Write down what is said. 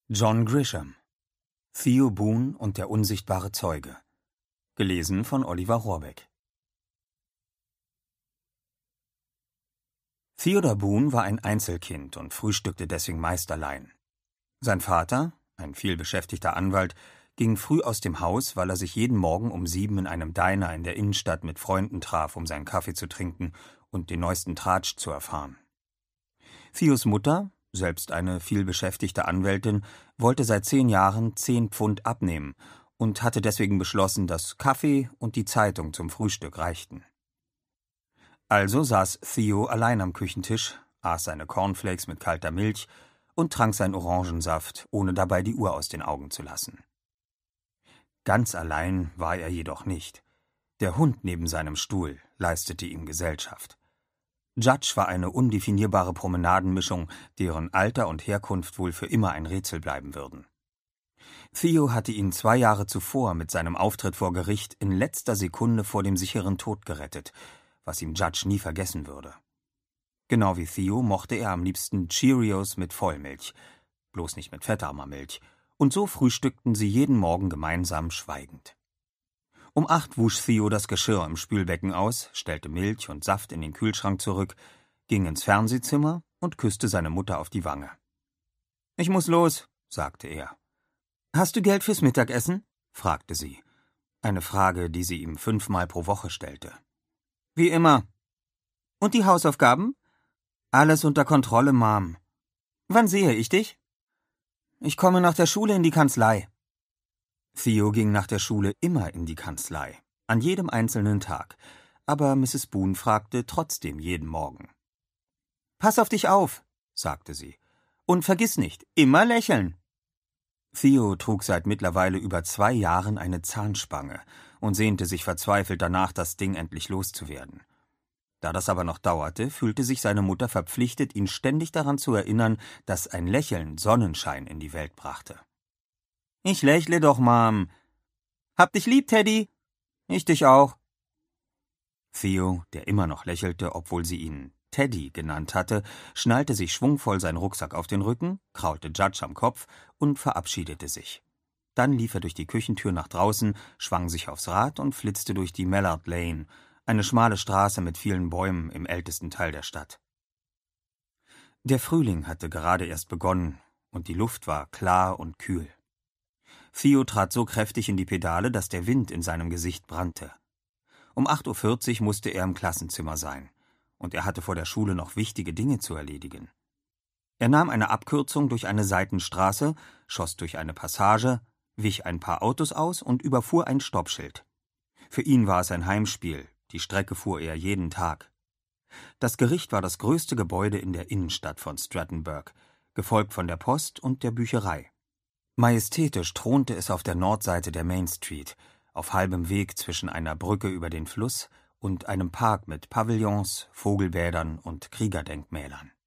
John Grisham. Theo Boone und der unsichtbare Zeuge. Gelesen von Oliver Rohrbeck. Theodore Boone war ein Einzelkind und frühstückte deswegen meist allein. Sein Vater, ein vielbeschäftigter Anwalt, ging früh aus dem Haus, weil er sich jeden Morgen um 7 in einem Diner in der Innenstadt mit Freunden traf, um seinen Kaffee zu trinken und den neuesten Tratsch zu erfahren. Theos Mutter, selbst eine vielbeschäftigte Anwältin, wollte seit 10 Jahren 10 Pfund abnehmen und hatte deswegen beschlossen, dass Kaffee und die Zeitung zum Frühstück reichten. Also saß Theo allein am Küchentisch, aß seine Cornflakes mit kalter Milch und trank seinen Orangensaft, ohne dabei die Uhr aus den Augen zu lassen. Ganz allein war er jedoch nicht. Der Hund neben seinem Stuhl leistete ihm Gesellschaft. Judge war eine undefinierbare Promenadenmischung, deren Alter und Herkunft wohl für immer ein Rätsel bleiben würden. Theo hatte ihn 2 Jahre zuvor mit seinem Auftritt vor Gericht in letzter Sekunde vor dem sicheren Tod gerettet, was ihm Judge nie vergessen würde. Genau wie Theo mochte er am liebsten Cheerios mit Vollmilch, bloß nicht mit fettarmer Milch, und so frühstückten sie jeden Morgen gemeinsam schweigend. Um 8 wusch Theo das Geschirr im Spülbecken aus, stellte Milch und Saft in den Kühlschrank zurück, ging ins Fernsehzimmer und küsste seine Mutter auf die Wange. »Ich muss los«, sagte er. »Hast du Geld fürs Mittagessen?« fragte sie. Eine Frage, die sie ihm 5-mal pro Woche stellte. »Wie immer.« »Und die Hausaufgaben?« »Alles unter Kontrolle, Mom.« »Wann sehe ich dich?« »Ich komme nach der Schule in die Kanzlei.« Theo ging nach der Schule immer in die Kanzlei, an jedem einzelnen Tag, aber Mrs. Boone fragte trotzdem jeden Morgen. »Pass auf dich auf«, sagte sie, »und vergiss nicht, immer lächeln.« Theo trug seit mittlerweile über 2 Jahren eine Zahnspange und sehnte sich verzweifelt danach, das Ding endlich loszuwerden. Da das aber noch dauerte, fühlte sich seine Mutter verpflichtet, ihn ständig daran zu erinnern, dass ein Lächeln Sonnenschein in die Welt brachte. »Ich lächle doch, Mom. Hab dich lieb, Teddy. Ich dich auch.« Theo, der immer noch lächelte, obwohl sie ihn Teddy genannt hatte, schnallte sich schwungvoll seinen Rucksack auf den Rücken, kraulte Judge am Kopf und verabschiedete sich. Dann lief er durch die Küchentür nach draußen, schwang sich aufs Rad und flitzte durch die Mallard Lane, eine schmale Straße mit vielen Bäumen im ältesten Teil der Stadt. Der Frühling hatte gerade erst begonnen und die Luft war klar und kühl. Theo trat so kräftig in die Pedale, dass der Wind in seinem Gesicht brannte. Um 8:40 Uhr musste er im Klassenzimmer sein, und er hatte vor der Schule noch wichtige Dinge zu erledigen. Er nahm eine Abkürzung durch eine Seitenstraße, schoss durch eine Passage, wich ein paar Autos aus und überfuhr ein Stoppschild. Für ihn war es ein Heimspiel, die Strecke fuhr er jeden Tag. Das Gericht war das größte Gebäude in der Innenstadt von Strattonburg, gefolgt von der Post und der Bücherei. Majestätisch thronte es auf der Nordseite der Main Street, auf halbem Weg zwischen einer Brücke über den Fluss und einem Park mit Pavillons, Vogelbädern und Kriegerdenkmälern.